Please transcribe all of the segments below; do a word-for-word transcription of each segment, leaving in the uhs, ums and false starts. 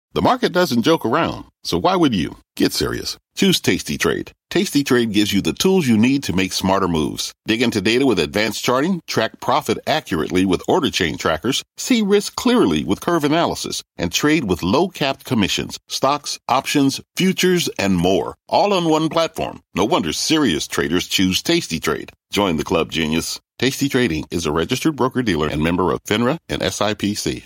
The market doesn't joke around, so why would you? Get serious. Choose Tasty Trade. Tasty Trade gives you the tools you need to make smarter moves. Dig into data with advanced charting, track profit accurately with order chain trackers, see risk clearly with curve analysis, and trade with low-capped commissions, stocks, options, futures, and more. All on one platform. No wonder serious traders choose Tasty Trade. Join the club, genius. Tasty Trading is a registered broker-dealer and member of FINRA and S I P C.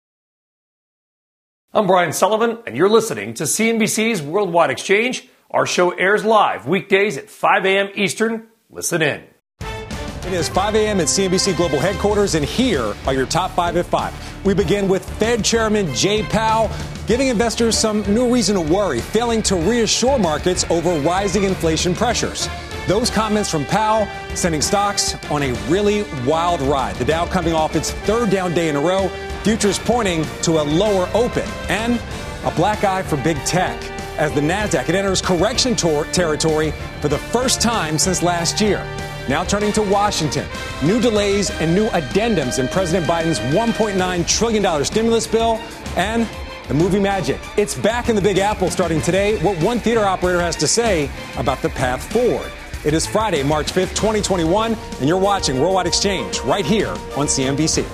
I'm Brian Sullivan, and you're listening to C N B C's Worldwide Exchange. Our show airs live weekdays at five a.m. Eastern. Listen in. It is five a.m. at C N B C Global Headquarters, and here are your top five at five. We begin with Fed Chairman Jay Powell giving investors some new reason to worry, failing to reassure markets over rising inflation pressures. Those comments from Powell sending stocks on a really wild ride. The Dow coming off its third down day in a row, futures pointing to a lower open, and a black eye for big tech as the Nasdaq it enters correction tor- territory for the first time since last year. Now turning to Washington, new delays and new addendums in President Biden's one point nine trillion dollars stimulus bill, and the movie magic. It's back in the Big Apple starting today. What one theater operator has to say about the path forward. It is Friday, March fifth, twenty twenty-one, and you're watching Worldwide Exchange right here on C N B C.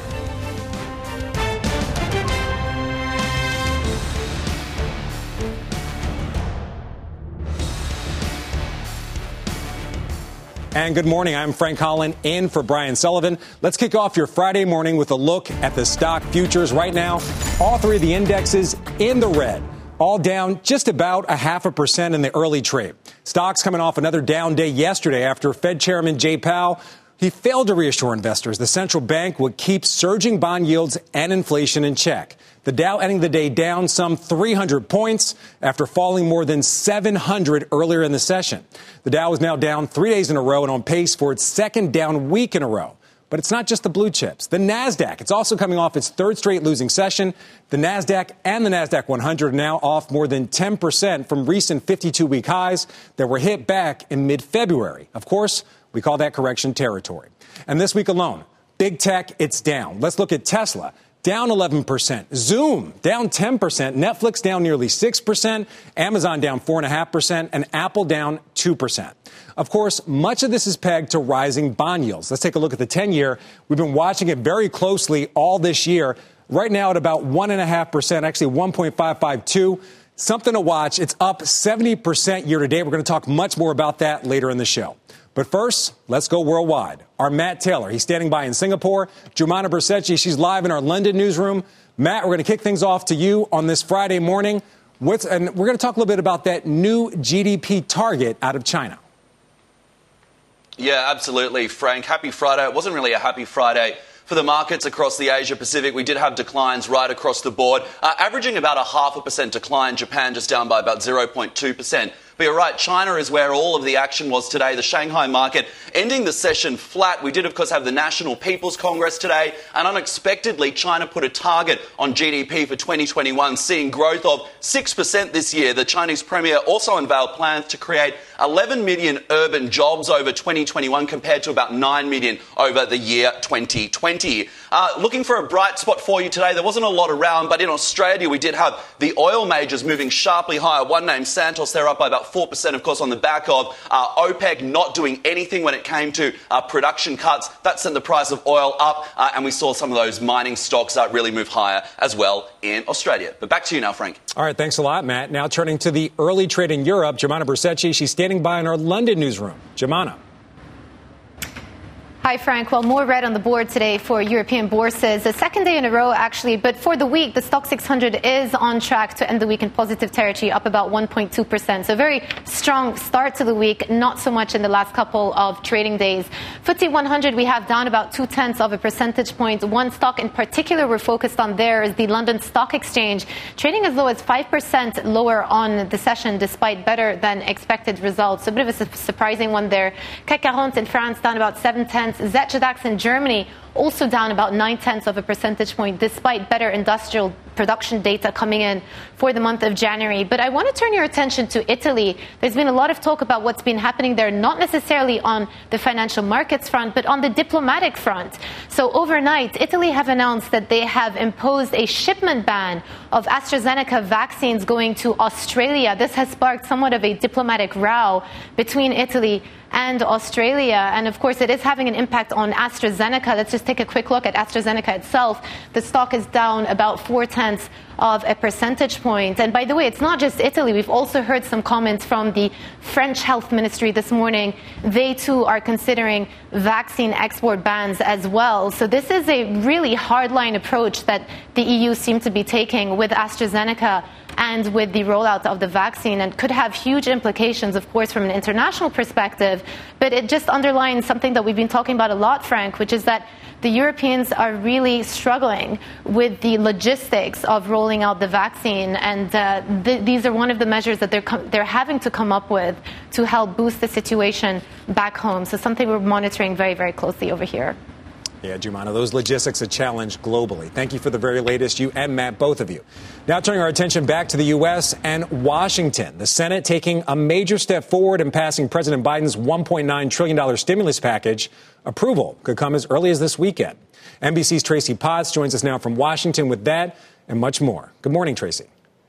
And good morning. I'm Frank Holland in for Brian Sullivan. Let's kick off your Friday morning with a look at the stock futures. Right now, all three of the indexes in the red, all down just about a half a percent in the early trade. Stocks coming off another down day yesterday after Fed Chairman Jay Powell, he failed to reassure investors the central bank would keep surging bond yields and inflation in check. The Dow ending the day down some three hundred points after falling more than seven hundred earlier in the session. The Dow is now down three days in a row and on pace for its second down week in a row. But it's not just the blue chips. The Nasdaq, it's also coming off its third straight losing session. The Nasdaq and the Nasdaq one hundred are now off more than ten percent from recent fifty-two week highs that were hit back in mid-February. Of course, we call that correction territory. And this week alone, big tech, it's down. Let's look at Tesla. Down eleven percent. Zoom down ten percent. Netflix down nearly six percent. Amazon down four point five percent. And Apple down two percent. Of course, much of this is pegged to rising bond yields. Let's take a look at the ten-year. We've been watching it very closely all this year. Right now at about one point five percent, actually one point five five two. Something to watch. It's up seventy percent year to date. We're going to talk much more about that later in the show. But first, let's go worldwide. Our Matt Taylor, he's standing by in Singapore. Jumana Bercetchi, she's live in our London newsroom. Matt, we're going to kick things off to you on this Friday morning. What's, and we're going to talk a little bit about that new G D P target out of China. Yeah, absolutely, Frank. Happy Friday. It wasn't really a happy Friday for the markets across the Asia Pacific. We did have declines right across the board, uh, averaging about a half a percent decline. Japan just down by about zero point two percent. But you're right, China is where all of the action was today. The Shanghai market ending the session flat. We did, of course, have the National People's Congress today. And unexpectedly, China put a target on G D P for twenty twenty-one, seeing growth of six percent this year. The Chinese premier also unveiled plans to create eleven million urban jobs over twenty twenty-one compared to about nine million over the year twenty twenty. Uh, looking for a bright spot for you today. There wasn't a lot around, but in Australia, we did have the oil majors moving sharply higher. One named Santos, they're up by about four percent, of course, on the back of uh, OPEC not doing anything when it came to uh, production cuts. That sent the price of oil up, uh, and we saw some of those mining stocks uh, really move higher as well in Australia. But back to you now, Frank. All right, thanks a lot, Matt. Now turning to the early trade in Europe, Jumana Bercetchi, she's standing by in our London newsroom. Jumana. Hi, Frank. Well, more red on the board today for European bourses. The second day in a row, actually. But for the week, the Stoxx six hundred is on track to end the week in positive territory, up about one point two percent. So very strong start to the week, not so much in the last couple of trading days. F T S E one hundred, we have down about two-tenths of a percentage point. One stock in particular we're focused on there is the London Stock Exchange, trading as low as five percent lower on the session, despite better than expected results. A bit of a su- surprising one there. C A C forty in France down about seven-tenths. Z E T G DAX in Germany also down about nine-tenths of a percentage point, despite better industrial production data coming in for the month of January. But I want to turn your attention to Italy. There's been a lot of talk about what's been happening there, not necessarily on the financial markets front, but on the diplomatic front. So overnight, Italy have announced that they have imposed a shipment ban of AstraZeneca vaccines going to Australia. This has sparked somewhat of a diplomatic row between Italy and Australia. And of course, it is having an impact on AstraZeneca. Let's just take a quick look at AstraZeneca itself. The stock is down about four tenths of a percentage point. And by the way, it's not just Italy. We've also heard some comments from the French Health Ministry this morning. They too are considering vaccine export bans as well. So this is a really hardline approach that the E U seems to be taking with AstraZeneca and with the rollout of the vaccine, and could have huge implications, of course, from an international perspective. But it just underlines something that we've been talking about a lot, Frank, which is that the Europeans are really struggling with the logistics of rolling out the vaccine. And uh, th- these are one of the measures that they're, com- they're having to come up with to help boost the situation back home. So something we're monitoring very, very closely over here. Yeah, Jumana, those logistics are challenged globally. Thank you for the very latest, you and Matt, both of you. Now turning our attention back to the U S and Washington. The Senate taking a major step forward in passing President Biden's one point nine trillion dollars stimulus package. Approval could come as early as this weekend. N B C's Tracy Potts joins us now from Washington with that and much more. Good morning, Tracy.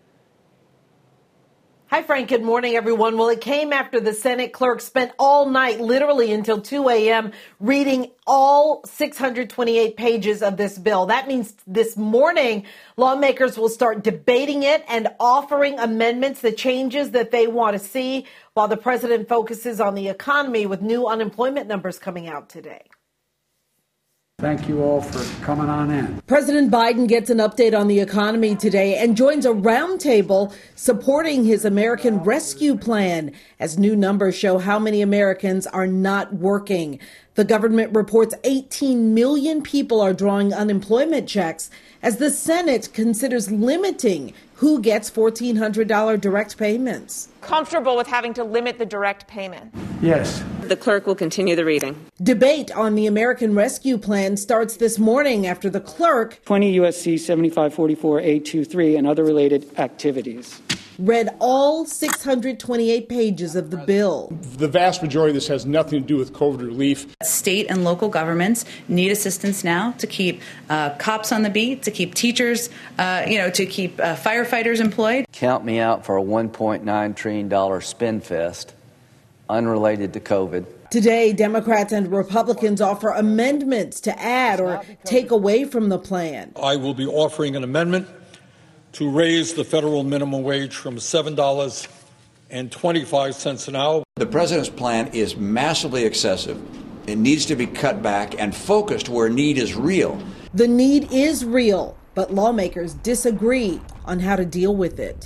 Hi, Frank. Good morning, everyone. Well, it came after the Senate clerk spent all night, literally until two a.m., reading all six hundred twenty-eight pages of this bill. That means this morning, lawmakers will start debating it and offering amendments, the changes that they want to see, while the president focuses on the economy with new unemployment numbers coming out today. Thank you all for coming on in. President Biden gets an update on the economy today and joins a roundtable supporting his American Rescue Plan as new numbers show how many Americans are not working. The government reports eighteen million people are drawing unemployment checks as the Senate considers limiting who gets fourteen hundred dollars direct payments. Comfortable with having to limit the direct payment? Yes. The clerk will continue the reading. Debate on the American Rescue Plan starts this morning after the clerk twenty U S C seventy-five forty-four A twenty-three and other related activities read all six hundred twenty-eight pages of the bill. The vast majority of this has nothing to do with COVID relief. State and local governments need assistance now to keep uh, cops on the beat, to keep teachers, uh, you know, to keep uh, firefighters employed. Count me out for a one point nine trillion dollars spend fest unrelated to COVID. Today, Democrats and Republicans offer amendments to add or take away from the plan. I will be offering an amendment to raise the federal minimum wage from seven dollars and twenty-five cents an hour. The president's plan is massively excessive. It needs to be cut back and focused where need is real. The need is real, but lawmakers disagree on how to deal with it.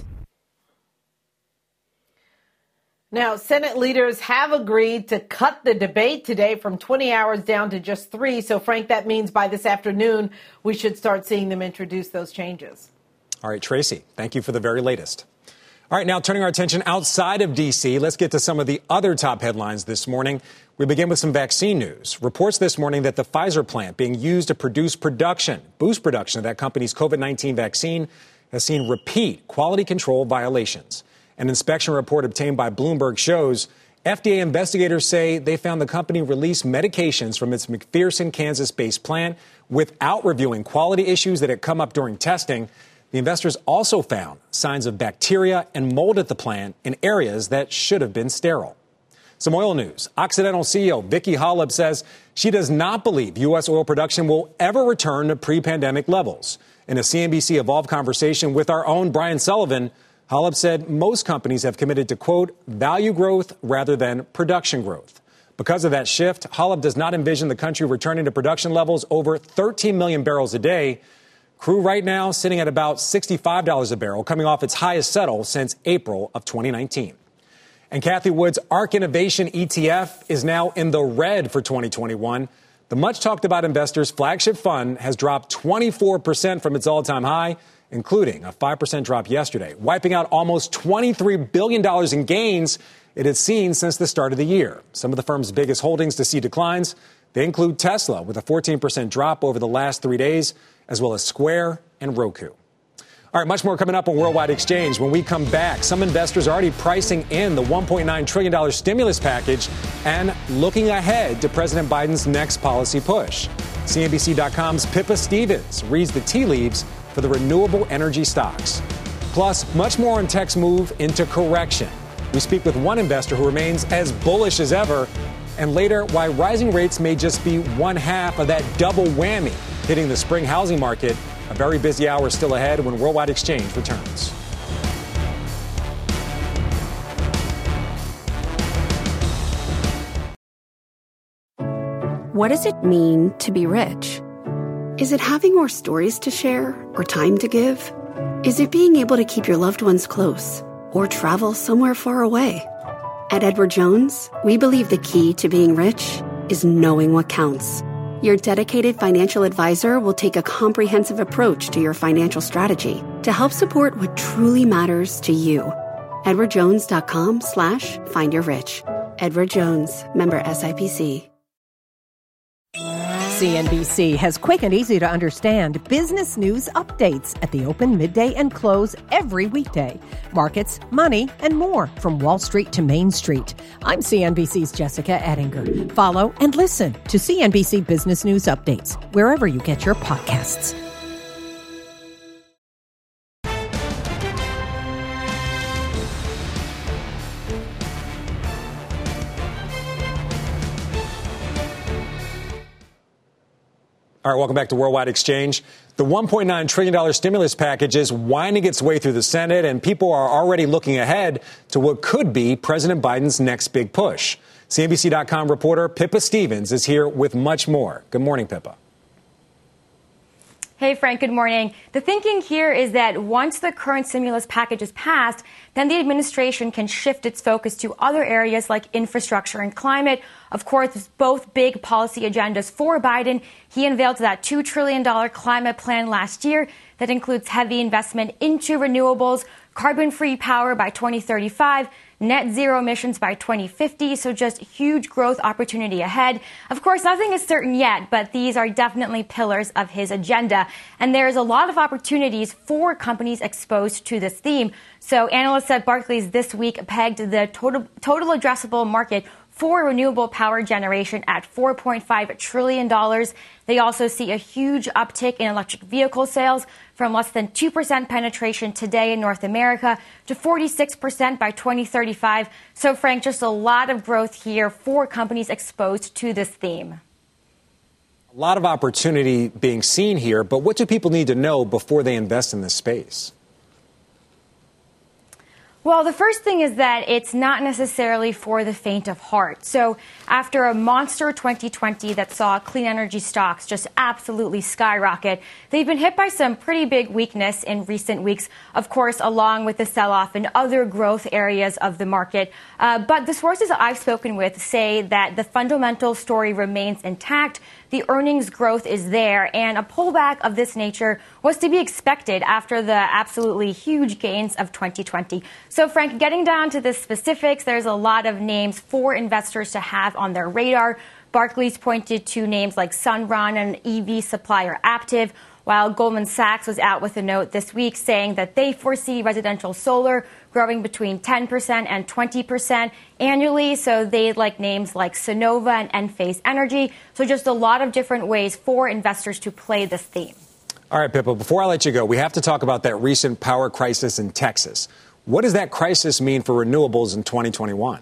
Now, Senate leaders have agreed to cut the debate today from twenty hours down to just three. So, Frank, that means by this afternoon, we should start seeing them introduce those changes. All right, Tracy, thank you for the very latest. All right, now turning our attention outside of D C, let's get to some of the other top headlines this morning. We begin with some vaccine news. Reports this morning that the Pfizer plant being used to produce production, boost production of that company's COVID nineteen vaccine has seen repeat quality control violations. An inspection report obtained by Bloomberg shows F D A investigators say they found the company released medications from its McPherson, Kansas-based plant without reviewing quality issues that had come up during testing. The investors also found signs of bacteria and mold at the plant in areas that should have been sterile. Some oil news. Occidental C E O Vicki Hollub says she does not believe U S oil production will ever return to pre-pandemic levels. In a C N B C Evolve conversation with our own Brian Sullivan, Hollub said most companies have committed to, quote, value growth rather than production growth. Because of that shift, Hollub does not envision the country returning to production levels over thirteen million barrels a day. Crude right now sitting at about sixty-five dollars a barrel, coming off its highest settle since April of twenty nineteen. And Kathy Wood's ARK Innovation E T F is now in the red for twenty twenty-one. The much-talked-about investors' flagship fund has dropped twenty-four percent from its all-time high, including a five percent drop yesterday, wiping out almost twenty-three billion dollars in gains it had seen since the start of the year. Some of the firm's biggest holdings to see declines, They include Tesla with a fourteen percent drop over the last three days, as well as Square and Roku. All right, much more coming up on Worldwide Exchange. When we come back, some investors are already pricing in the one point nine trillion dollars stimulus package and looking ahead to President Biden's next policy push. C N B C dot com's Pippa Stevens reads the tea leaves for the renewable energy stocks. Plus, much more on tech's move into correction. We speak with one investor who remains as bullish as ever. And later, why rising rates may just be one half of that double whammy hitting the spring housing market. A very busy hour still ahead when Worldwide Exchange returns. What does it mean to be rich? Is it having more stories to share or time to give? Is it being able to keep your loved ones close or travel somewhere far away? At Edward Jones, we believe the key to being rich is knowing what counts. Your dedicated financial advisor will take a comprehensive approach to your financial strategy to help support what truly matters to you. edwardjones.com slash find your rich. Edward Jones, member S I P C. C N B C has quick and easy to understand business news updates at the open, midday, and close every weekday. Markets, money, and more from Wall Street to Main Street. I'm C N B C's Jessica Ettinger. Follow and listen to C N B C Business News Updates wherever you get your podcasts. All right, welcome back to Worldwide Exchange. The one point nine trillion dollars stimulus package is winding its way through the Senate, and people are already looking ahead to what could be President Biden's next big push. C N B C dot com reporter Pippa Stevens is here with much more. Good morning, Pippa. Hey, Frank, good morning. The thinking here is that once the current stimulus package is passed, then the administration can shift its focus to other areas like infrastructure and climate. Of course, both big policy agendas for Biden. He unveiled that two trillion dollars climate plan last year that includes heavy investment into renewables, carbon-free power by twenty thirty-five, net zero emissions by twenty fifty, so just huge growth opportunity ahead. Of course, nothing is certain yet, but these are definitely pillars of his agenda. And there's a lot of opportunities for companies exposed to this theme. So analysts at Barclays this week pegged the total, total addressable market for renewable power generation at four point five trillion dollars. They also see a huge uptick in electric vehicle sales from less than two percent penetration today in North America to forty-six percent by twenty thirty-five. So, Frank, just a lot of growth here for companies exposed to this theme. A lot of opportunity being seen here, but what do people need to know before they invest in this space? Well, the first thing is that it's not necessarily for the faint of heart. So after a monster twenty twenty that saw clean energy stocks just absolutely skyrocket, they've been hit by some pretty big weakness in recent weeks, of course, along with the sell-off in other growth areas of the market. Uh, but the sources I've spoken with say that the fundamental story remains intact. The earnings growth is there, and a pullback of this nature was to be expected after the absolutely huge gains of twenty twenty. So, Frank, getting down to the specifics, there's a lot of names for investors to have on their radar. Barclays pointed to names like Sunrun and E V supplier Aptiv, while Goldman Sachs was out with a note this week saying that they foresee residential solar growing between ten percent and twenty percent annually. So they like names like Sonova and Enphase Energy. So just a lot of different ways for investors to play this theme. All right, Pippa, before I let you go, we have to talk about that recent power crisis in Texas. What does that crisis mean for renewables in twenty twenty-one?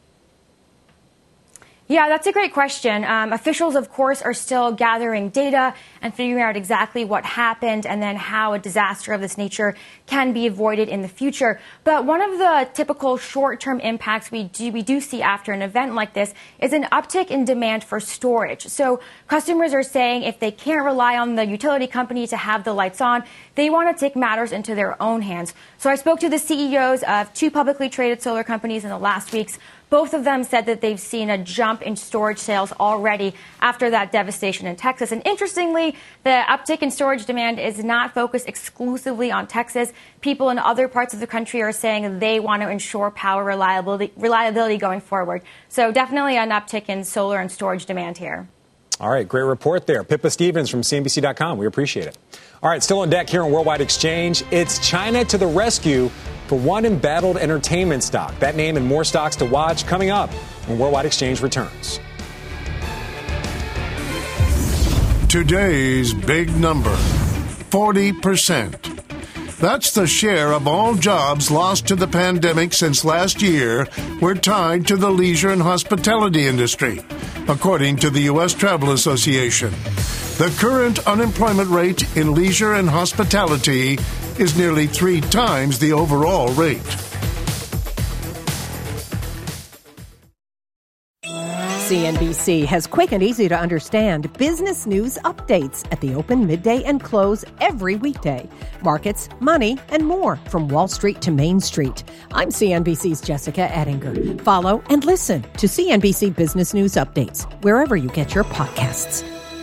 Yeah, that's a great question. Um, officials, of course, are still gathering data and figuring out exactly what happened and then how a disaster of this nature can be avoided in the future. But one of the typical short-term impacts we do, we do see after an event like this is an uptick in demand for storage. So customers are saying if they can't rely on the utility company to have the lights on, they want to take matters into their own hands. So I spoke to the C E Os of two publicly traded solar companies in the last weeks. Both of them said that they've seen a jump in storage sales already after that devastation in Texas. And interestingly, the uptick in storage demand is not focused exclusively on Texas. People in other parts of the country are saying they want to ensure power reliability, reliability going forward. So definitely an uptick in solar and storage demand here. All right, great report there. Pippa Stevens from C N B C dot com. We appreciate it. All right, still on deck here on Worldwide Exchange. It's China to the rescue for one embattled entertainment stock. That name and more stocks to watch coming up when Worldwide Exchange returns. Today's big number, forty percent. That's the share of all jobs lost to the pandemic since last year were tied to the leisure and hospitality industry, according to the U S Travel Association. The current unemployment rate in leisure and hospitality is nearly three times the overall rate. C N B C has quick and easy to understand business news updates at the open, midday, and close every weekday. Markets, money, and more from Wall Street to Main Street. I'm C N B C's Jessica Ettinger. Follow and listen to C N B C Business News Updates wherever you get your podcasts.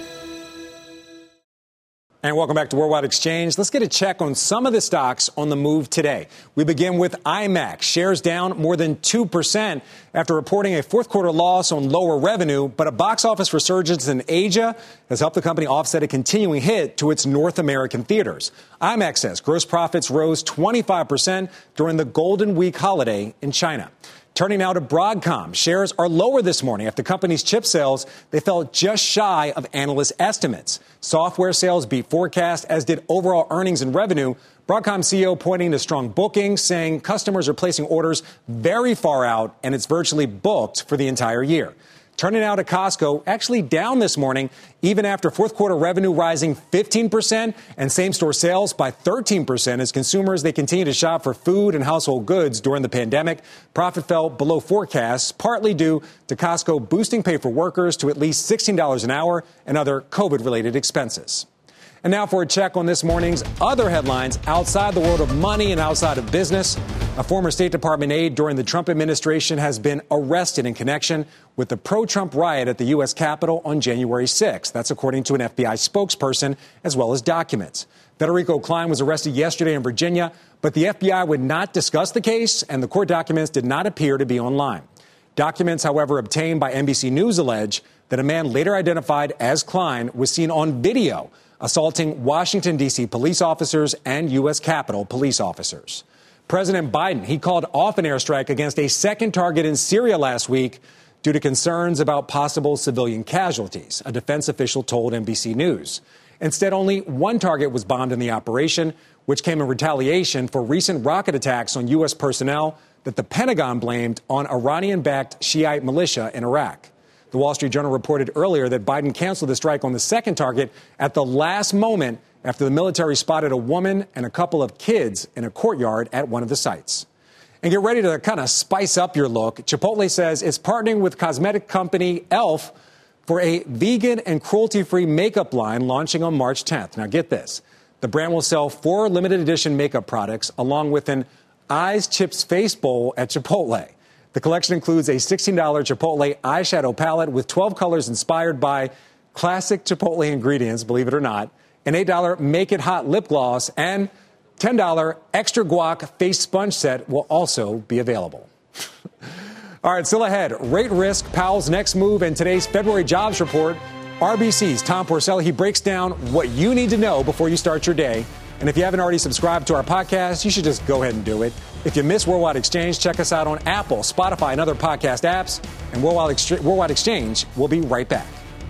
And welcome back to Worldwide Exchange. Let's get a check on some of the stocks on the move today. We begin with IMAX. Shares down more than two percent after reporting a fourth quarter loss on lower revenue, but a box office resurgence in Asia has helped the company offset a continuing hit to its North American theaters. IMAX says gross profits rose twenty-five percent during the Golden Week holiday in China. Turning now to Broadcom. Shares are lower this morning after the company's chip sales, they fell just shy of analyst estimates. Software sales beat forecast, as did overall earnings and revenue. Broadcom C E O pointing to strong bookings, saying customers are placing orders very far out and it's virtually booked for the entire year. Turning now to Costco, actually down this morning, even after fourth quarter revenue rising fifteen percent and same-store sales by thirteen percent as consumers, they continue to shop for food and household goods during the pandemic. Profit fell below forecasts, partly due to Costco boosting pay for workers to at least sixteen dollars an hour and other COVID-related expenses. And now for a check on this morning's other headlines outside the world of money and outside of business. A former State Department aide during the Trump administration has been arrested in connection with the pro-Trump riot at the U S Capitol on January sixth. That's according to an F B I spokesperson, as well as documents. Federico Klein was arrested yesterday in Virginia, but the F B I would not discuss the case, and the court documents did not appear to be online. Documents, however, obtained by N B C News allege that a man later identified as Klein was seen on video assaulting Washington, D C police officers and U S Capitol police officers. President Biden, he called off an airstrike against a second target in Syria last week due to concerns about possible civilian casualties, a defense official told N B C News. Instead, only one target was bombed in the operation, which came in retaliation for recent rocket attacks on U S personnel that the Pentagon blamed on Iranian-backed Shiite militia in Iraq. The Wall Street Journal reported earlier that Biden canceled the strike on the second target at the last moment after the military spotted a woman and a couple of kids in a courtyard at one of the sites. And get ready to kind of spice up your look. Chipotle says it's partnering with cosmetic company e l f for a vegan and cruelty-free makeup line launching on March tenth. Now get this. The brand will sell four limited edition makeup products along with an Eyes Chips face bowl at Chipotle. The collection includes a sixteen dollars Chipotle eyeshadow palette with twelve colors inspired by classic Chipotle ingredients, believe it or not, an eight dollars Make It Hot lip gloss, and ten dollars Extra Guac face sponge set will also be available. All right, still ahead, rate risk, Powell's next move, and today's February jobs report. R B C's Tom Porcelli, he breaks down what you need to know before you start your day. And if you haven't already subscribed to our podcast, you should just go ahead and do it. If you miss Worldwide Exchange, check us out on Apple, Spotify, and other podcast apps. And Worldwide, Ext- Worldwide Exchange will be right back.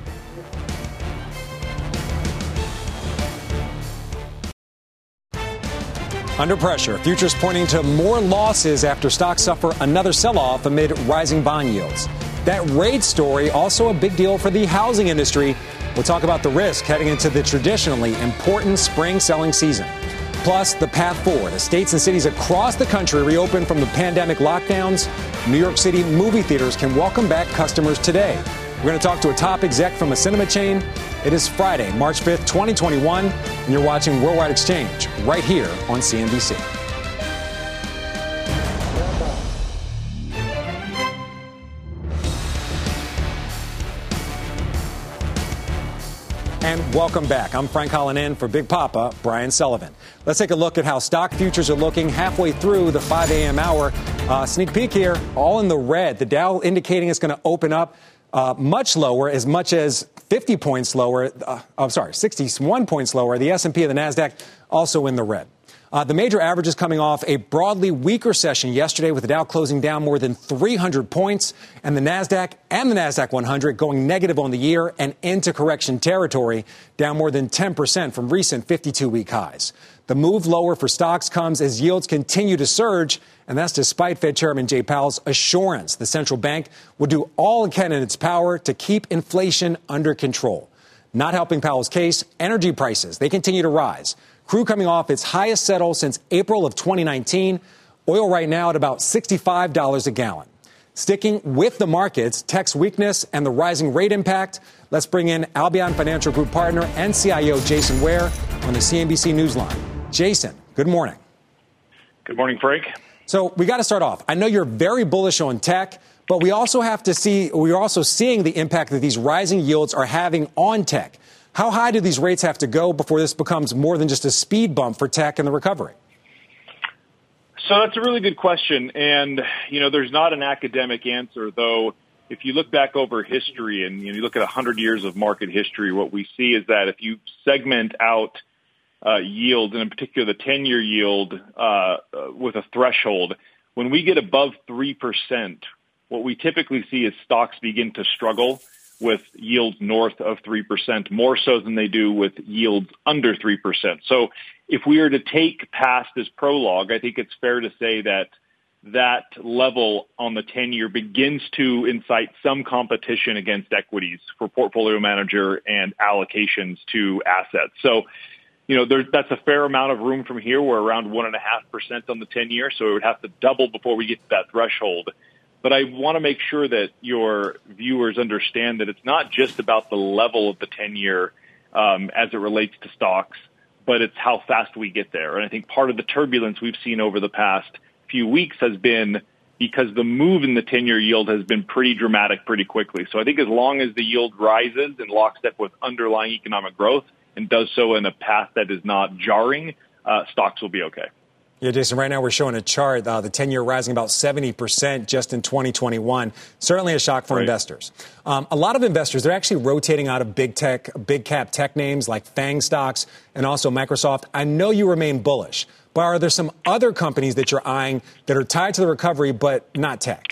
Under pressure, futures pointing to more losses after stocks suffer another sell-off amid rising bond yields. That rate story also a big deal for the housing industry. We'll talk about the risk heading into the traditionally important spring selling season. Plus, the path forward as states and cities across the country reopen from the pandemic lockdowns. New York City movie theaters can welcome back customers today. We're going to talk to a top exec from a cinema chain. It is Friday, March fifth, twenty twenty-one, and you're watching Worldwide Exchange right here on C N B C. And welcome back. I'm Frank Holland in for Big Papa, Brian Sullivan. Let's take a look at how stock futures are looking halfway through the five a.m. hour. Uh, sneak peek here, all in the red. The Dow indicating it's going to open up uh, much lower, as much as fifty points lower. Uh, I'm sorry, sixty-one points lower. The S and P and the NASDAQ also in the red. Uh, the major averages coming off a broadly weaker session yesterday, with the Dow closing down more than three hundred points, and the NASDAQ and the NASDAQ one hundred going negative on the year and into correction territory, down more than ten percent from recent fifty-two-week highs. The move lower for stocks comes as yields continue to surge, and that's despite Fed Chairman Jay Powell's assurance the central bank will do all it can in its power to keep inflation under control. Not helping Powell's case, energy prices, they continue to rise. Crude coming off its highest settle since April of twenty nineteen. Oil right now at about sixty-five dollars a gallon. Sticking with the markets, tech's weakness and the rising rate impact. Let's bring in Albion Financial Group partner and C I O Jason Ware on the C N B C Newsline. Jason, good morning. Good morning, Frank. So we got to start off. I know you're very bullish on tech, but we also have to see, we're also seeing the impact that these rising yields are having on tech. How high do these rates have to go before this becomes more than just a speed bump for tech and the recovery? So that's a really good question. And, you know, there's not an academic answer, though. If you look back over history and you know, you look at one hundred years of market history, what we see is that if you segment out uh, yields, and in particular the ten-year yield uh, uh, with a threshold, when we get above three percent, what we typically see is stocks begin to struggle with yields north of three percent, more so than they do with yields under three percent. So if we were to take past as prologue, I think it's fair to say that that level on the ten-year begins to incite some competition against equities for portfolio manager and allocations to assets. So, you know, there's, that's a fair amount of room from here. We're around one point five percent on the ten-year, so it would have to double before we get to that threshold. But I want to make sure that your viewers understand that it's not just about the level of the ten-year um, as it relates to stocks, but it's how fast we get there. And I think part of the turbulence we've seen over the past few weeks has been because the move in the ten-year yield has been pretty dramatic pretty quickly. So I think as long as the yield rises in lockstep with underlying economic growth and does so in a path that is not jarring, uh, stocks will be okay. Yeah, Jason, right now we're showing a chart, uh, the ten-year rising about seventy percent just in twenty twenty-one. Certainly a shock for right. investors. Um, a lot of investors, they're actually rotating out of big tech, big cap tech names like FANG stocks and also Microsoft. I know you remain bullish, but are there some other companies that you're eyeing that are tied to the recovery but not tech?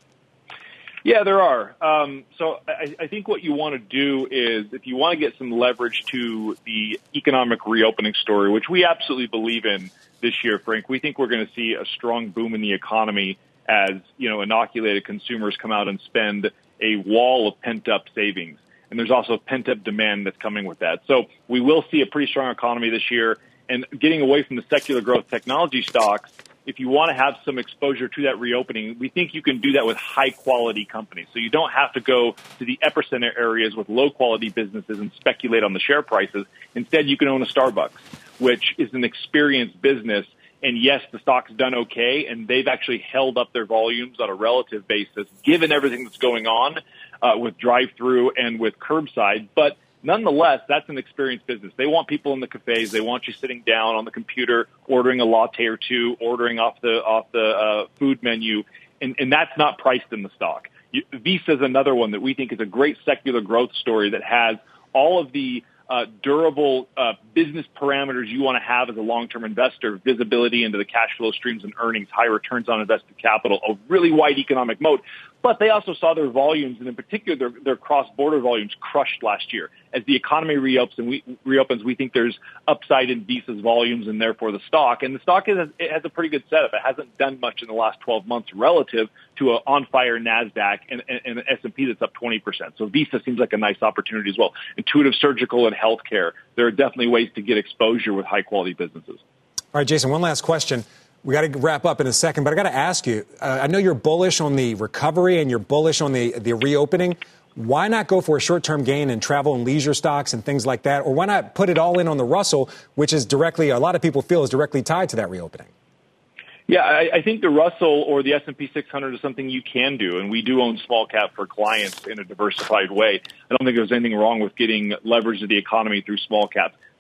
Yeah, there are. Um, so I, I think what you want to do is if you want to get some leverage to the economic reopening story, which we absolutely believe in this year, Frank, we think we're going to see a strong boom in the economy as, you know, inoculated consumers come out and spend a wall of pent-up savings. And there's also pent-up demand that's coming with that. So we will see a pretty strong economy this year. And getting away from the secular growth technology stocks, if you want to have some exposure to that reopening, we think you can do that with high-quality companies. So you don't have to go to the epicenter areas with low-quality businesses and speculate on the share prices. Instead, you can own a Starbucks, which is an experienced business. And yes, the stock's done okay, and they've actually held up their volumes on a relative basis, given everything that's going on uh, with drive-through and with curbside. But nonetheless, that's an experienced business. They want people in the cafes. They want you sitting down on the computer, ordering a latte or two, ordering off the off the uh, food menu, and, and that's not priced in the stock. You, Visa is another one that we think is a great secular growth story that has all of the uh, durable uh, business parameters you want to have as a long-term investor: visibility into the cash flow streams and earnings, high returns on invested capital, a really wide economic moat. But they also saw their volumes, and in particular their, their cross-border volumes, crushed last year. As the economy reopens, and we, reopens, we think there's upside in Visa's volumes and therefore the stock. And the stock is, it has a pretty good setup. It hasn't done much in the last twelve months relative to an on-fire NASDAQ and, and, and an S and P that's up twenty percent. So Visa seems like a nice opportunity as well. Intuitive Surgical and healthcare, there are definitely ways to get exposure with high-quality businesses. All right, Jason, one last question. We got to wrap up in a second, but I got to ask you, uh, I know you're bullish on the recovery and you're bullish on the, the reopening. Why not go for a short-term gain in travel and leisure stocks and things like that? Or why not put it all in on the Russell, which is directly, a lot of people feel is directly tied to that reopening? Yeah, I, I think the Russell or the S and P six hundred is something you can do, and we do own small cap for clients in a diversified way. I don't think there's anything wrong with getting leverage to the economy through small caps.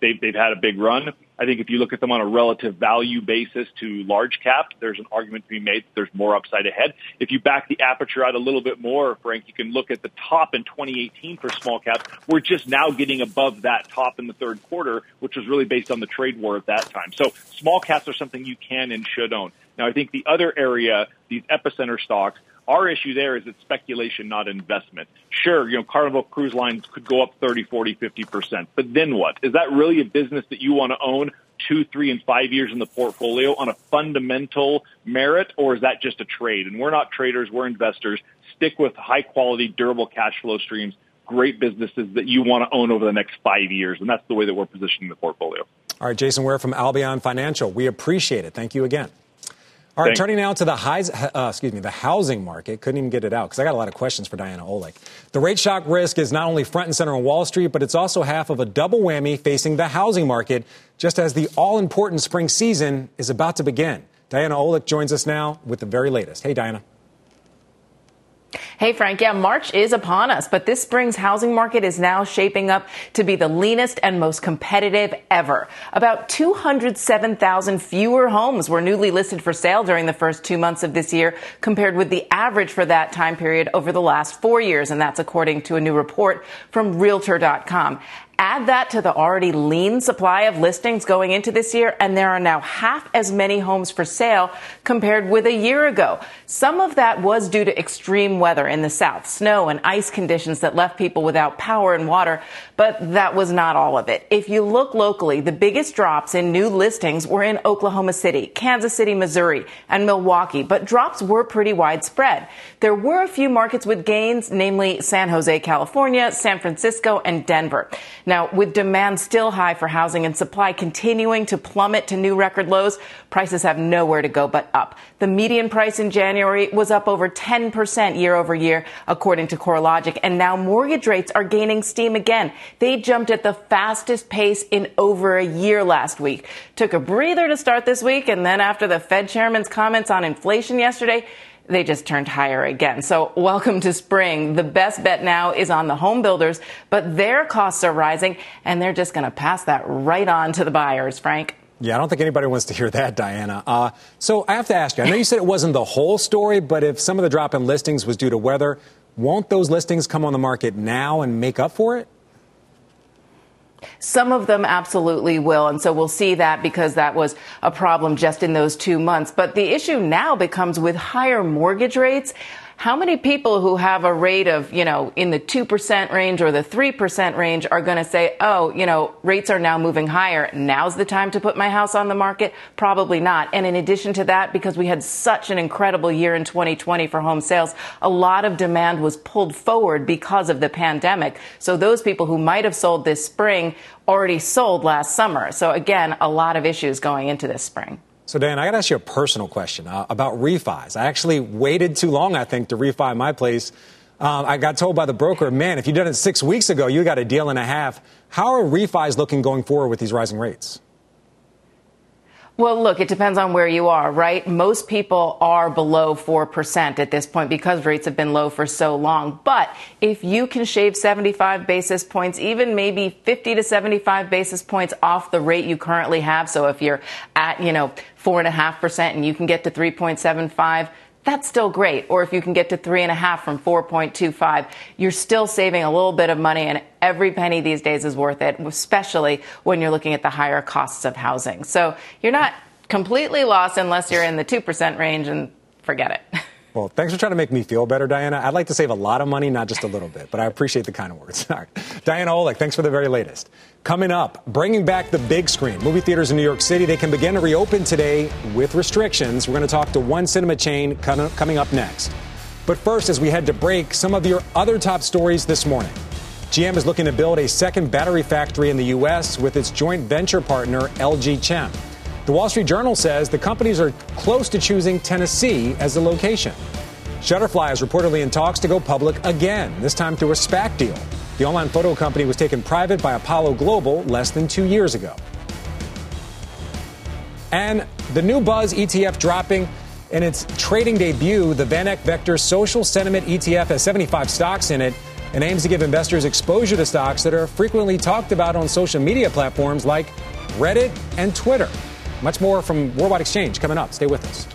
they've, they've had a big run. I think if you look at them on a relative value basis to large cap, there's an argument to be made that there's more upside ahead. If you back the aperture out a little bit more, Frank, you can look at the top in twenty eighteen for small caps. We're just now getting above that top in the third quarter, which was really based on the trade war at that time. So small caps are something you can and should own. Now, I think the other area, these epicenter stocks, our issue there is it's speculation, not investment. Sure, you know, Carnival Cruise Lines could go up thirty, forty, fifty percent. But then what? Is that really a business that you want to own two, three, and five years in the portfolio on a fundamental merit, or is that just a trade? And we're not traders, we're investors. Stick with high-quality, durable cash flow streams, great businesses that you want to own over the next five years. And that's the way that we're positioning the portfolio. All right, Jason Ware from Albion Financial. We appreciate it. Thank you again. All right, Thanks. Turning now to the highs, uh, excuse me, the housing market. Couldn't even get it out because I got a lot of questions for Diana Olick. The rate shock risk is not only front and center on Wall Street, but it's also half of a double whammy facing the housing market, just as the all-important spring season is about to begin. Diana Olick joins us now with the very latest. Hey, Diana. Hey, Frank. Yeah, March is upon us, but this spring's housing market is now shaping up to be the leanest and most competitive ever. About two hundred seven thousand fewer homes were newly listed for sale during the first two months of this year, compared with the average for that time period over the last four years. And that's according to a new report from Realtor dot com. Add that to the already lean supply of listings going into this year, and there are now half as many homes for sale compared with a year ago. Some of that was due to extreme weather in the South, snow and ice conditions that left people without power and water, but that was not all of it. If you look locally, the biggest drops in new listings were in Oklahoma City, Kansas City, Missouri, and Milwaukee, but drops were pretty widespread. There were a few markets with gains, namely San Jose, California, San Francisco, and Denver. Now, with demand still high for housing and supply continuing to plummet to new record lows, prices have nowhere to go but up. The median price in January was up over ten percent year over year, according to CoreLogic, and now mortgage rates are gaining steam again. They jumped at the fastest pace in over a year last week. Took a breather to start this week, and then after the Fed chairman's comments on inflation yesterday, they just turned higher again. So welcome to spring. The best bet now is on the home builders, but their costs are rising, and they're just going to pass that right on to the buyers, Frank. Yeah, I don't think anybody wants to hear that, Diana. Uh, so I have to ask you, I know you said it wasn't the whole story, but if some of the drop in listings was due to weather, won't those listings come on the market now and make up for it? Some of them absolutely will. And so we'll see that because that was a problem just in those two months. But the issue now becomes with higher mortgage rates. How many people who have a rate of, you know, in the two percent range or the three percent range are going to say, oh, you know, rates are now moving higher. Now's the time to put my house on the market? Probably not. And in addition to that, because we had such an incredible year in twenty twenty for home sales, a lot of demand was pulled forward because of the pandemic. So those people who might have sold this spring already sold last summer. So again, a lot of issues going into this spring. So, Dan, I got to ask you a personal question uh, about refis. I actually waited too long, I think, to refi my place. Um, I got told by the broker, man, if you'd done it six weeks ago, you got a deal and a half. How are refis looking going forward with these rising rates? Well, look, it depends on where you are, right? Most people are below four percent at this point because rates have been low for so long. But if you can shave seventy-five basis points, even maybe fifty to seventy-five basis points off the rate you currently have. So if you're at, you know, four and a half percent and you can get to three point seven five, that's still great. Or if you can get to three and a half from four point two five, you're still saving a little bit of money, and every penny these days is worth it, especially when you're looking at the higher costs of housing. So you're not completely lost unless you're in the two percent range, and forget it. Well, thanks for trying to make me feel better, Diana. I'd like to save a lot of money, not just a little bit, but I appreciate the kind words. All right. Diana Olick, thanks for the very latest. Coming up, bringing back the big screen. Movie theaters in New York City, they can begin to reopen today with restrictions. We're going to talk to one cinema chain coming up next. But first, as we head to break, some of your other top stories this morning. G M is looking to build a second battery factory in the U S with its joint venture partner, L G Chem. The Wall Street Journal says the companies are close to choosing Tennessee as the location. Shutterfly is reportedly in talks to go public again, this time through a SPAC deal. The online photo company was taken private by Apollo Global less than two years ago. And the new Buzz E T F dropping in its trading debut, the VanEck Vector Social Sentiment E T F has seventy-five stocks in it. and aims to give investors exposure to stocks that are frequently talked about on social media platforms like Reddit and Twitter. Much more from Worldwide Exchange coming up. Stay with us.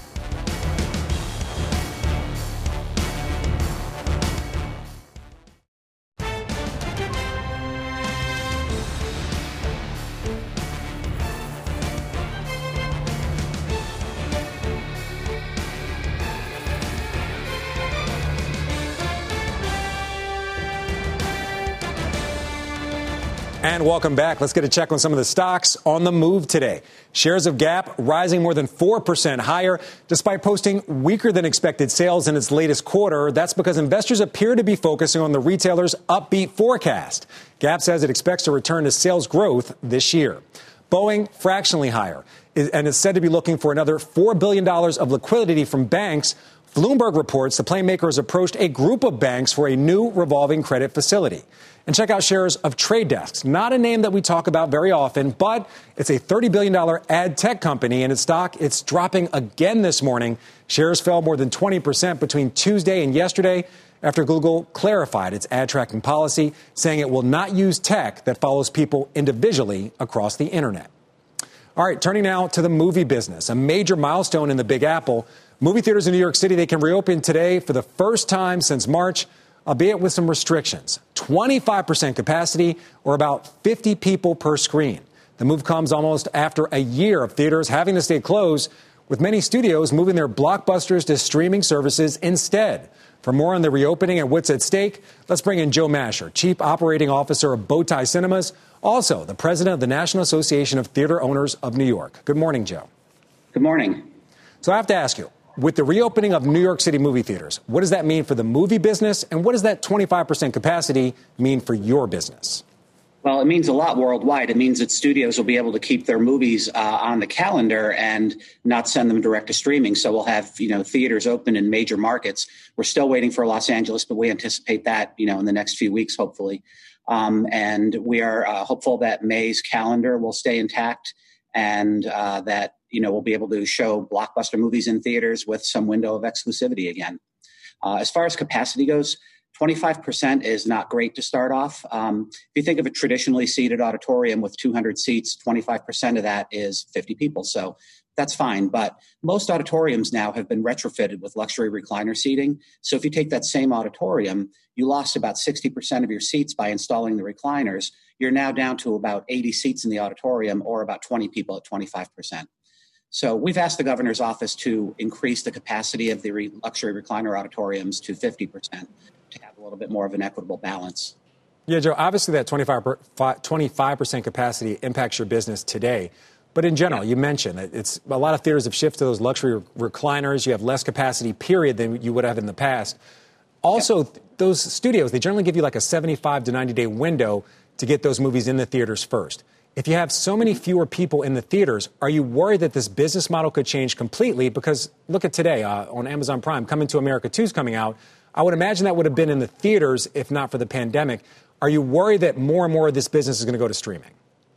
And welcome back. Let's get a check on some of the stocks on the move today. Shares of Gap rising more than four percent higher despite posting weaker than expected sales in its latest quarter. That's because investors appear to be focusing on the retailer's upbeat forecast. Gap says it expects to return to sales growth this year. Boeing fractionally higher and is said to be looking for another four billion dollars of liquidity from banks. Bloomberg reports the plane maker has approached a group of banks for a new revolving credit facility. And check out shares of Trade Desk, not a name that we talk about very often, but it's a thirty billion dollars ad tech company, and its stock, it's dropping again this morning. Shares fell more than twenty percent between Tuesday and yesterday after Google clarified its ad tracking policy, saying it will not use tech that follows people individually across the internet. All right, turning now to the movie business, a major milestone in the Big Apple. Movie theaters in New York City, they can reopen today for the first time since March, albeit with some restrictions. twenty-five percent capacity, or about fifty people per screen. The move comes almost after a year of theaters having to stay closed, with many studios moving their blockbusters to streaming services instead. For more on the reopening and what's at stake, let's bring in Joe Masher, Chief Operating Officer of Bowtie Cinemas, also the President of the National Association of Theater Owners of New York. Good morning, Joe. Good morning. So I have to ask you, with the reopening of New York City movie theaters, what does that mean for the movie business, and what does that twenty-five percent capacity mean for your business? Well, it means a lot worldwide. It means that studios will be able to keep their movies uh, on the calendar and not send them direct to streaming. So we'll have, you know, theaters open in major markets. We're still waiting for Los Angeles, but we anticipate that, you know, in the next few weeks, hopefully. Um, and we are uh, hopeful that May's calendar will stay intact and uh, that, you know, we'll be able to show blockbuster movies in theaters with some window of exclusivity again. Uh, as far as capacity goes, twenty-five percent is not great to start off. Um, if you think of a traditionally seated auditorium with two hundred seats, twenty-five percent of that is fifty people. So that's fine. But most auditoriums now have been retrofitted with luxury recliner seating. So if you take that same auditorium, you lost about sixty percent of your seats by installing the recliners. You're now down to about eighty seats in the auditorium, or about twenty people at twenty-five percent. So we've asked the governor's office to increase the capacity of the re- luxury recliner auditoriums to fifty percent to have a little bit more of an equitable balance. Yeah, Joe, obviously that twenty-five percent capacity impacts your business today. But in general, yeah. you mentioned that it's a lot of theaters have shifted to those luxury recliners. You have less capacity, period, than you would have in the past. Also, yeah. those studios, they generally give you like a seventy-five to ninety day window to get those movies in the theaters first. If you have so many fewer people in the theaters, are you worried that this business model could change completely? Because look at today uh, on Amazon Prime, Coming to America two is coming out. I would imagine that would have been in the theaters if not for the pandemic. Are you worried that more and more of this business is going to go to streaming?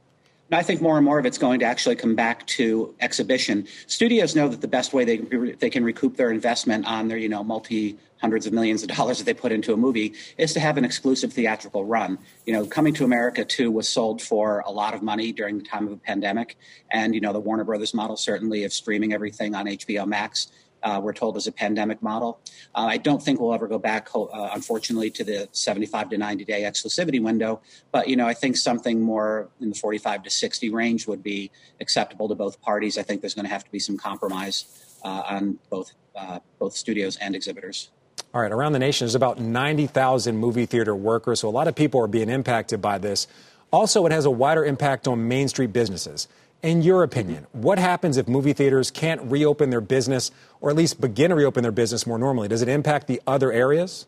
I think more and more of it's going to actually come back to exhibition. Studios know that the best way they they can recoup their investment on their, you know, multi hundreds of millions of dollars that they put into a movie is to have an exclusive theatrical run. You know, Coming to America two was sold for a lot of money during the time of a pandemic. And, you know, the Warner Brothers model certainly of streaming everything on H B O Max, uh, we're told is a pandemic model. Uh, I don't think we'll ever go back, uh, unfortunately, to the seventy-five to ninety day exclusivity window. But, you know, I think something more in the forty-five to sixty range would be acceptable to both parties. I think there's going to have to be some compromise uh, on both uh, both studios and exhibitors. All right. Around the nation, there's about ninety thousand movie theater workers. So a lot of people are being impacted by this. Also, it has a wider impact on Main Street businesses. In your opinion, what happens if movie theaters can't reopen their business, or at least begin to reopen their business more normally? Does it impact the other areas?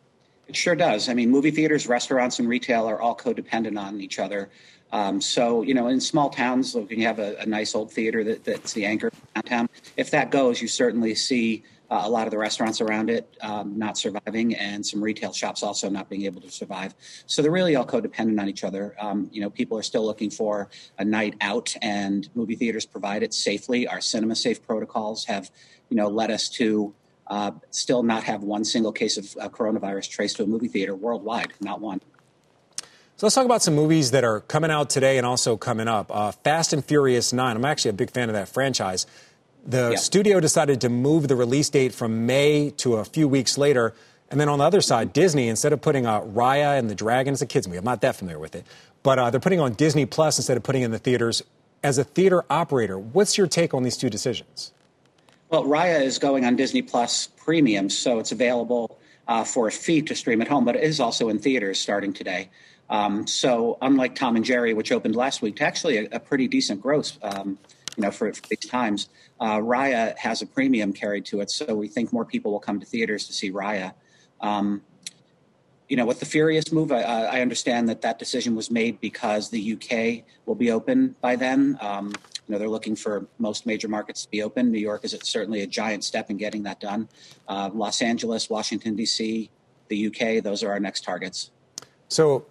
It sure does. I mean, movie theaters, restaurants, and retail are all codependent on each other. Um, so, you know, in small towns, when you have a, a nice old theater that, that's the anchor downtown, if that goes, you certainly see uh, a lot of the restaurants around it um, not surviving, and some retail shops also not being able to survive. So they're really all codependent on each other. Um, you know, people are still looking for a night out, and movie theaters provide it safely. Our cinema safe protocols have, you know, led us to uh, still not have one single case of uh, coronavirus traced to a movie theater worldwide, not one. So let's talk about some movies that are coming out today and also coming up. Uh, Fast and Furious nine. I'm actually a big fan of that franchise. The yeah. studio decided to move the release date from May to a few weeks later. And then on the other side, Disney, instead of putting uh, Raya and the Dragon, it's a kids movie. I'm not that familiar with it. But uh, they're putting on Disney Plus instead of putting it in the theaters. As a theater operator, what's your take on these two decisions? Well, Raya is going on Disney Plus Premium, so it's available uh, for a fee to stream at home, but it is also in theaters starting today. Um, so unlike Tom and Jerry, which opened last week, to actually a, a pretty decent gross, um, you know, for, for these times, uh, Raya has a premium carried to it. So we think more people will come to theaters to see Raya. Um, you know, with the Furious move, I, I understand that that decision was made because the U K will be open by then. Um, you know, they're looking for most major markets to be open. New York is certainly a giant step in getting that done. Uh, Los Angeles, Washington, D C, the U K, those are our next targets. So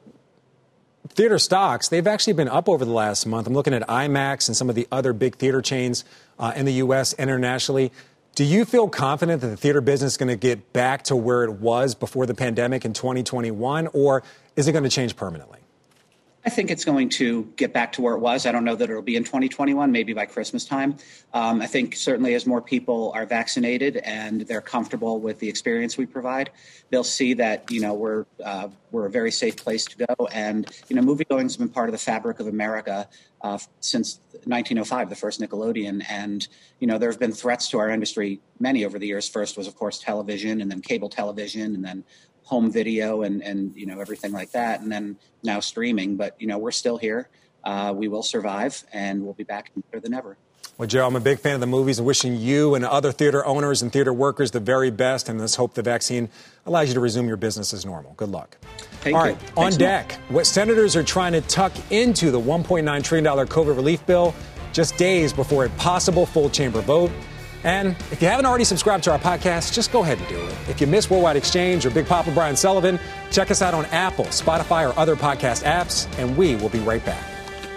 theater stocks, they've actually been up over the last month. I'm looking at IMAX and some of the other big theater chains uh, in the U S, internationally. Do you feel confident that the theater business is going to get back to where it was before the pandemic in twenty twenty-one, or is it going to change permanently? I think it's going to get back to where it was. I don't know that it'll be in twenty twenty-one, maybe by Christmas time. Um, I think certainly as more people are vaccinated and they're comfortable with the experience we provide, they'll see that, you know, we're uh, we're a very safe place to go. And, you know, moviegoing has been part of the fabric of America uh, since nineteen oh five, the first Nickelodeon. And, you know, there have been threats to our industry, many over the years. First was, of course, television, and then cable television, and then home video and, and, you know, everything like that. And then now streaming. But, you know, we're still here. Uh, we will survive, and we'll be back better than ever. Well, Joe, I'm a big fan of the movies and wishing you and other theater owners and theater workers the very best. And let's hope the vaccine allows you to resume your business as normal. Good luck. Thank All you. right, Thanks on deck, much. What senators are trying to tuck into the one point nine trillion dollars COVID relief bill just days before a possible full chamber vote. And if you haven't already subscribed to our podcast, just go ahead and do it. If you miss Worldwide Exchange or Big Papa Brian Sullivan, check us out on Apple, Spotify, or other podcast apps, and we will be right back.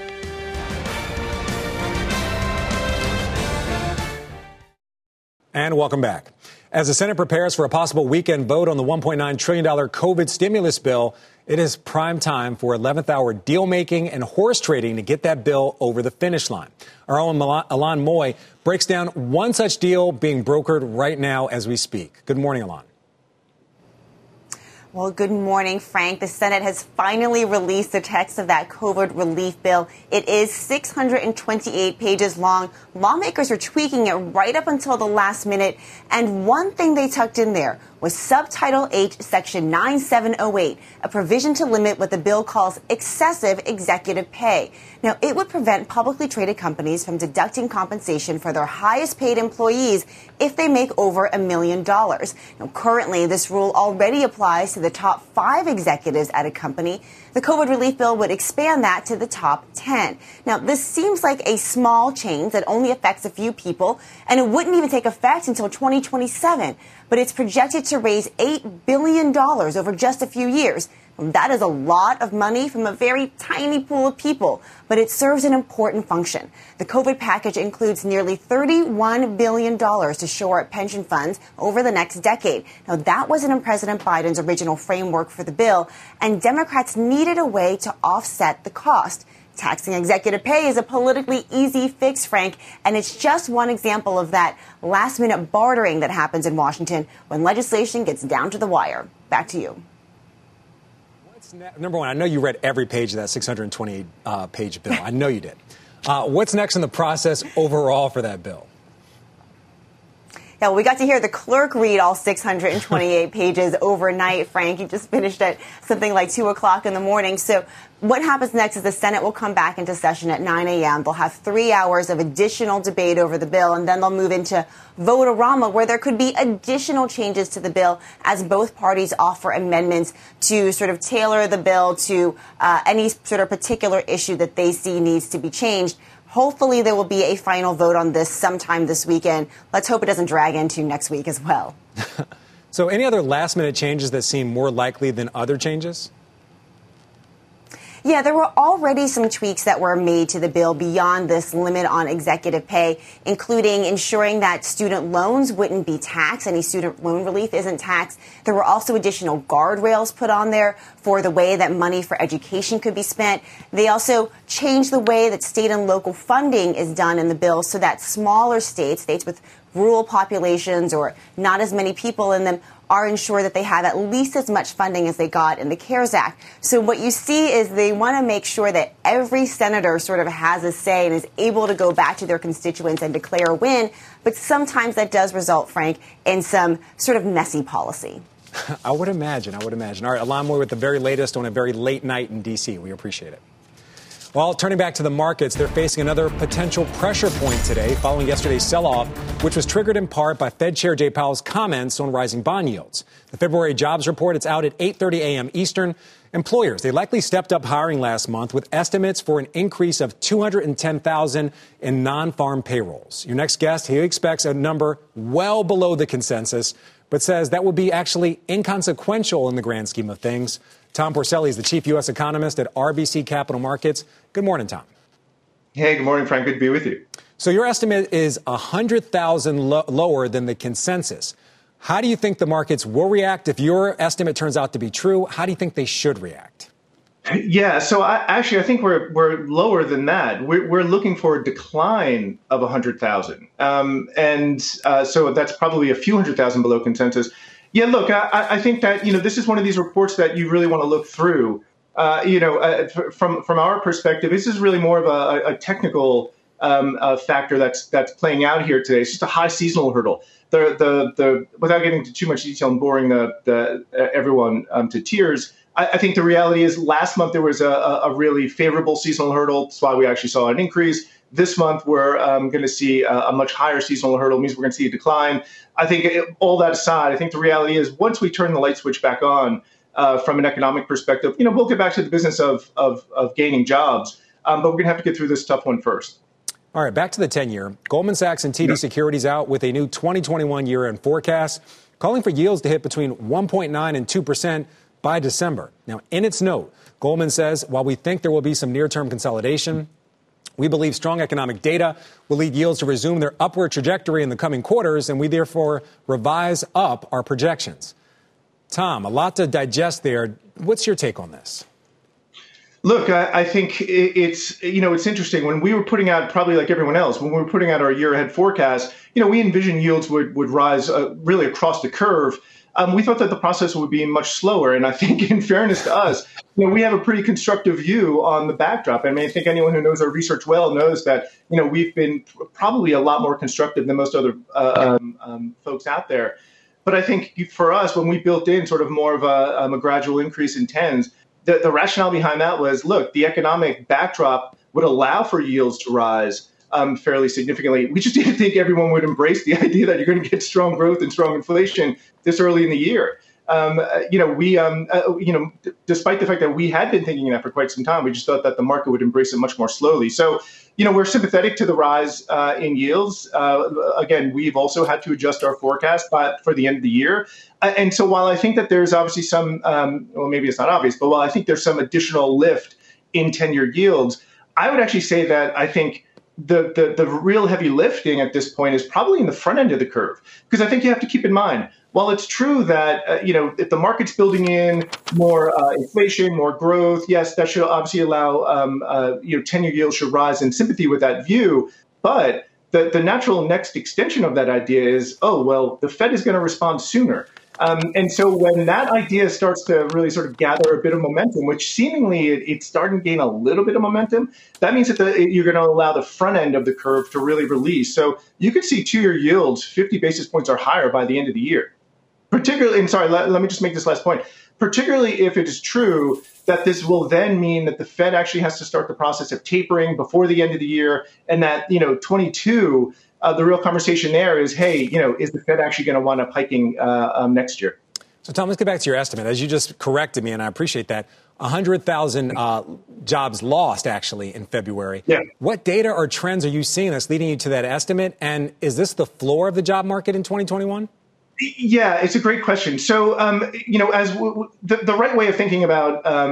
And welcome back. As the Senate prepares for a possible weekend vote on the one point nine trillion dollars COVID stimulus bill, it is prime time for eleventh hour deal making and horse trading to get that bill over the finish line. Our own Alon Moy breaks down one such deal being brokered right now as we speak. Good morning, Alon. Well, good morning, Frank. The Senate has finally released the text of that COVID relief bill. It is six hundred twenty-eight pages long. Lawmakers are tweaking it right up until the last minute. And one thing they tucked in there was Subtitle H, Section nine seven oh eight, a provision to limit what the bill calls excessive executive pay. Now, it would prevent publicly traded companies from deducting compensation for their highest paid employees if they make over a million dollars. Now, currently, this rule already applies to the top five executives at a company. The COVID relief bill would expand that to the top ten. Now, this seems like a small change that only affects a few people, and it wouldn't even take effect until twenty twenty-seven. But it's projected to raise eight billion dollars over just a few years. That is a lot of money from a very tiny pool of people, but it serves an important function. The COVID package includes nearly thirty-one billion dollars to shore up pension funds over the next decade. Now, that wasn't in President Biden's original framework for the bill, and Democrats needed a way to offset the cost. Taxing executive pay is a politically easy fix, Frank, and it's just one example of that last-minute bartering that happens in Washington when legislation gets down to the wire. Back to you. Number one, I know you read every page of that six hundred twenty-eight uh, page bill. I know you did. Uh, what's next in the process overall for that bill? Yeah, well, we got to hear the clerk read all six hundred twenty-eight pages overnight, Frank. He just finished at something like two o'clock in the morning. So what happens next is the Senate will come back into session at nine a.m. They'll have three hours of additional debate over the bill, and then they'll move into vote-a-rama, where there could be additional changes to the bill as both parties offer amendments to sort of tailor the bill to uh, any sort of particular issue that they see needs to be changed. Hopefully there will be a final vote on this sometime this weekend. Let's hope it doesn't drag into next week as well. So any other last-minute changes that seem more likely than other changes? Yeah, there were already some tweaks that were made to the bill beyond this limit on executive pay, including ensuring that student loans wouldn't be taxed. Any student loan relief isn't taxed. There were also additional guardrails put on there for the way that money for education could be spent. They also changed the way that state and local funding is done in the bill so that smaller states, states with rural populations or not as many people in them, are ensured that they have at least as much funding as they got in the CARES Act. So what you see is they want to make sure that every senator sort of has a say and is able to go back to their constituents and declare a win. But sometimes that does result, Frank, in some sort of messy policy. I would imagine. I would imagine. All right, Alon Moy with the very latest on a very late night in D C. We appreciate it. Well, turning back to the markets, they're facing another potential pressure point today following yesterday's sell-off, which was triggered in part by Fed Chair Jay Powell's comments on rising bond yields. The February jobs report, it's out at eight thirty a.m. Eastern. Employers, they likely stepped up hiring last month with estimates for an increase of two hundred ten thousand in non-farm payrolls. Your next guest, he expects a number well below the consensus, but says that would be actually inconsequential in the grand scheme of things. Tom Porcelli is the chief U S economist at R B C Capital Markets. Good morning, Tom. Hey, good morning, Frank. Good to be with you. So your estimate is one hundred thousand lo- lower than the consensus. How do you think the markets will react if your estimate turns out to be true? How do you think they should react? Yeah, so I, actually, I think we're we're lower than that. We're, we're looking for a decline of one hundred thousand. Um, and uh, so that's probably a few hundred thousand below consensus. Yeah, look, I, I think that, you know, this is one of these reports that you really want to look through. Uh, you know, uh, from from our perspective, this is really more of a, a technical um, uh, factor that's that's playing out here today. It's just a high seasonal hurdle. The the the without getting into too much detail and boring the, the uh, everyone um, to tears, I, I think the reality is last month there was a, a really favorable seasonal hurdle. That's why we actually saw an increase. This month, we're um, going to see a, a much higher seasonal hurdle. It means we're going to see a decline. I think it, all that aside, I think the reality is once we turn the light switch back on uh, from an economic perspective, you know, we'll get back to the business of of, of gaining jobs. Um, but we're going to have to get through this tough one first. All right, back to the ten-year. Goldman Sachs and T D Securities out with a new twenty twenty-one year-end forecast, calling for yields to hit between one point nine and two percent by December. Now, in its note, Goldman says, while we think there will be some near-term consolidation, we believe strong economic data will lead yields to resume their upward trajectory in the coming quarters, and we therefore revise up our projections. Tom, a lot to digest there. What's your take on this? Look, I, I think it's, you know, it's interesting. When we were putting out, probably like everyone else, when we were putting out our year ahead forecast, you know, we envisioned yields would, would rise uh, really across the curve. Um, we thought that the process would be much slower. And I think in fairness to us, you know, we have a pretty constructive view on the backdrop. I mean, I think anyone who knows our research well knows that, you know, we've been probably a lot more constructive than most other uh, um, um, folks out there. But I think for us, when we built in sort of more of a, um, a gradual increase in tens, the, the rationale behind that was, look, the economic backdrop would allow for yields to rise um, fairly significantly. We just didn't think everyone would embrace the idea that you're going to get strong growth and strong inflation this early in the year. Um, you know, we, um, uh, you know, d- despite the fact that we had been thinking that for quite some time, we just thought that the market would embrace it much more slowly. So, you know, we're sympathetic to the rise uh, in yields. Uh, again, we've also had to adjust our forecast by, for the end of the year. Uh, and so while I think that there's obviously some, um, well, maybe it's not obvious, but while I think there's some additional lift in ten-year yields, I would actually say that I think the, the, the real heavy lifting at this point is probably in the front end of the curve. Because I think you have to keep in mind, while it's true that, uh, you know, if the market's building in more uh, inflation, more growth, yes, that should obviously allow, um, uh, you know, ten-year yields should rise in sympathy with that view. But the, the natural next extension of that idea is, oh, well, the Fed is going to respond sooner. Um, and so when that idea starts to really sort of gather a bit of momentum, which seemingly it, it's starting to gain a little bit of momentum, that means that the, you're going to allow the front end of the curve to really release. So you could see two-year yields fifty basis points or higher by the end of the year. Particularly, and sorry, let, let me just make this last point, particularly if it is true that this will then mean that the Fed actually has to start the process of tapering before the end of the year, and that, you know, twenty-two, uh, the real conversation there is, hey, you know, is the Fed actually going to wind up hiking uh, um, next year? So, Tom, let's get back to your estimate. As you just corrected me, and I appreciate that, one hundred thousand uh, jobs lost, actually, in February. Yeah. What data or trends are you seeing that's leading you to that estimate? And is this the floor of the job market in twenty twenty-one? Yeah, it's a great question. So, um, you know, as w- w- the, the right way of thinking about um,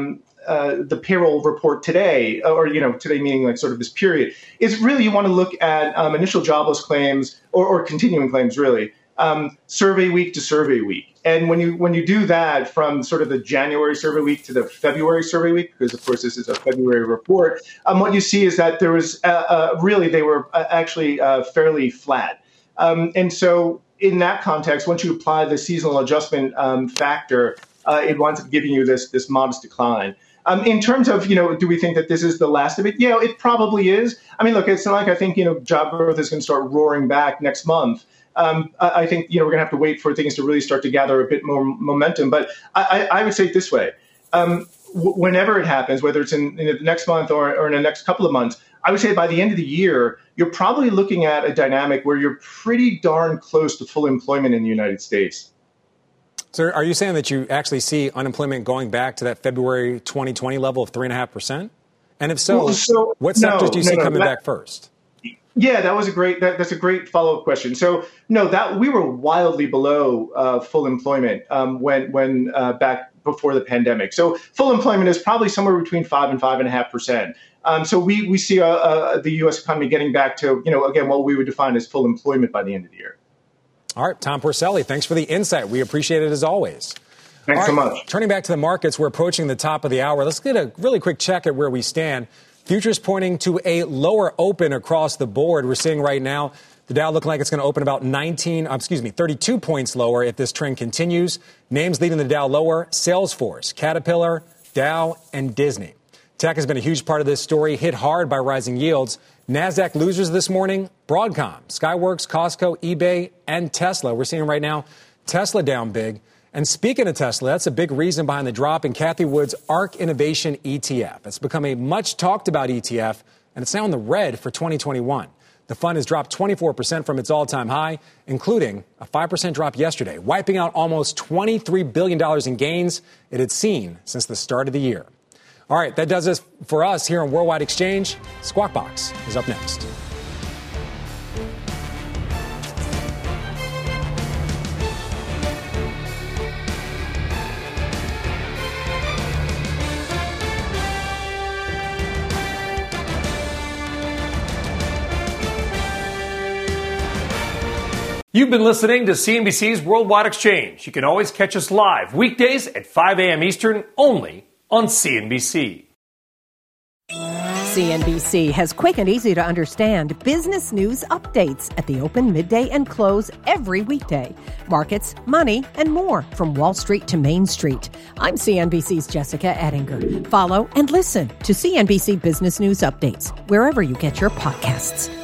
uh, the payroll report today, or, you know, today meaning like sort of this period, is really you want to look at um, initial jobless claims or, or continuing claims, really, um, survey week to survey week. And when you when you do that from sort of the January survey week to the February survey week, because, of course, this is a February report, um, what you see is that there was uh, uh, really they were actually uh, fairly flat. Um, and so in that context, once you apply the seasonal adjustment um, factor, uh, it winds up giving you this this modest decline. Um, in terms of, you know, do we think that this is the last of it? You know, it probably is. I mean, look, it's not like I think, you know, job growth is going to start roaring back next month. Um, I think, you know, we're going to have to wait for things to really start to gather a bit more momentum. But I, I would say it this way. Um, w- whenever it happens, whether it's in, in the next month or, or in the next couple of months, I would say by the end of the year, you're probably looking at a dynamic where you're pretty darn close to full employment in the United States. So are you saying that you actually see unemployment going back to that February twenty twenty level of three point five percent? And if so, well, so what sectors no, do you see no, no, coming that, back first? Yeah, that was a great that, that's a great follow-up question. So no, that we were wildly below uh, full employment um, when when uh, back before the pandemic. So full employment is probably somewhere between five and five and a half percent. Um, so we we see uh, uh, the U S economy getting back to, you know, again, what we would define as full employment by the end of the year. All right, Tom Porcelli, thanks for the insight. We appreciate it as always. Thanks All so right, much. Turning back to the markets, we're approaching the top of the hour. Let's get a really quick check at where we stand. Futures pointing to a lower open across the board. We're seeing right now the Dow looking like it's going to open about nineteen, uh, excuse me, thirty-two points lower if this trend continues. Names leading the Dow lower: Salesforce, Caterpillar, Dow, and Disney. Tech has been a huge part of this story, hit hard by rising yields. NASDAQ losers this morning: Broadcom, Skyworks, Costco, eBay, and Tesla. We're seeing right now Tesla down big. And speaking of Tesla, that's a big reason behind the drop in Cathie Wood's ARK Innovation E T F. It's become a much talked about E T F, and it's now in the red for twenty twenty-one. The fund has dropped twenty-four percent from its all-time high, including a five percent drop yesterday, wiping out almost twenty-three billion dollars in gains it had seen since the start of the year. All right, that does it for us here on Worldwide Exchange. Squawk Box is up next. You've been listening to C N B C's Worldwide Exchange. You can always catch us live weekdays at five a.m. Eastern only on C N B C. C N B C has quick and easy to understand business news updates at the open, midday, and close every weekday. Markets, money, and more from Wall Street to Main Street. I'm C N B C's Jessica Ettinger. Follow and listen to C N B C Business News Updates wherever you get your podcasts.